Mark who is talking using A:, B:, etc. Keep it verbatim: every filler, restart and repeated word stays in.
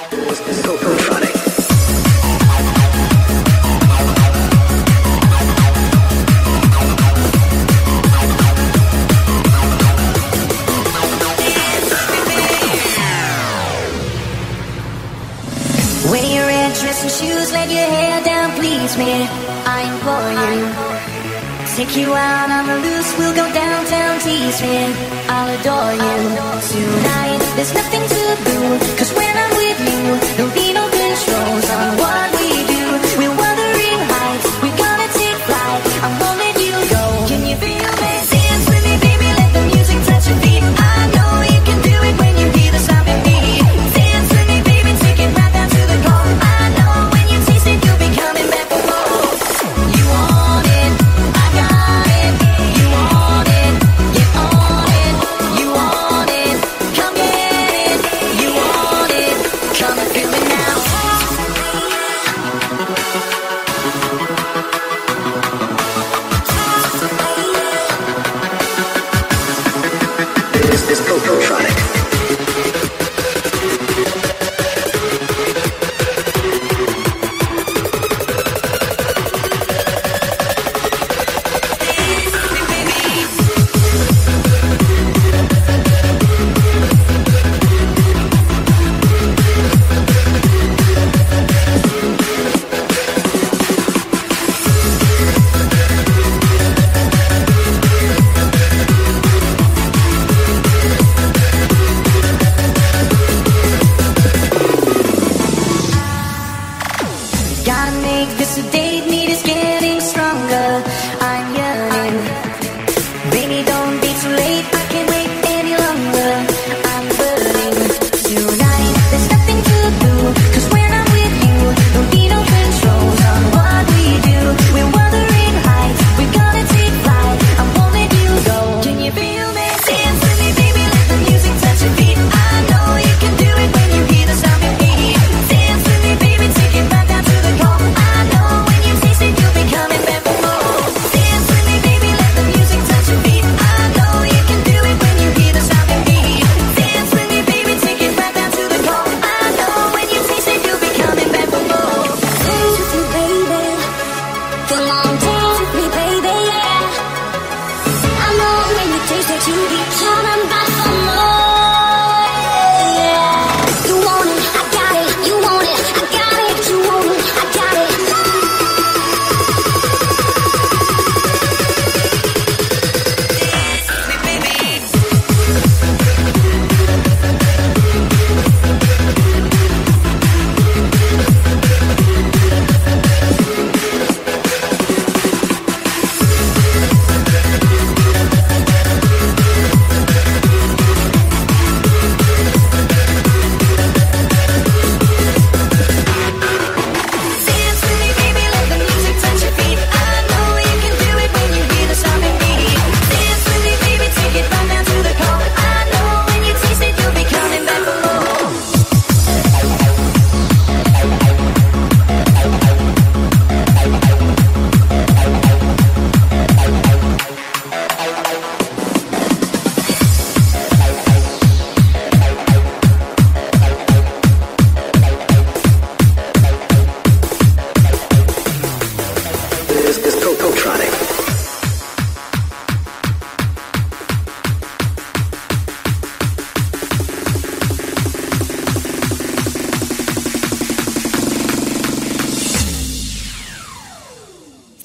A: Wear your red dress and shoes, let your hair down, please me, I implore you. Take you out on the loose, we'll go downtown, tease me, I'll adore you. Tonight, there's nothing to do, cause when I'm with you, there'll be no controls on what we do. We're wuthering heights, we're gonna take flight, I won't let you go. Can you feel me? Dance with me, baby, let the music touch your feet. I know you can do it when you hear the stomping beat. Dance with me, baby, take it right down to the core. I know when you taste it, you'll be coming back for more. You want it, I got it. You want it, get on it. You want it, come get it. You want it, come and feel it now.
B: This is Cocotronic.
A: Gotta make this a date, need is getting stronger. I'm yearning. Baby, don't be too late, I can't wait any longer. I'm burning. Tonight, there's nothing to do.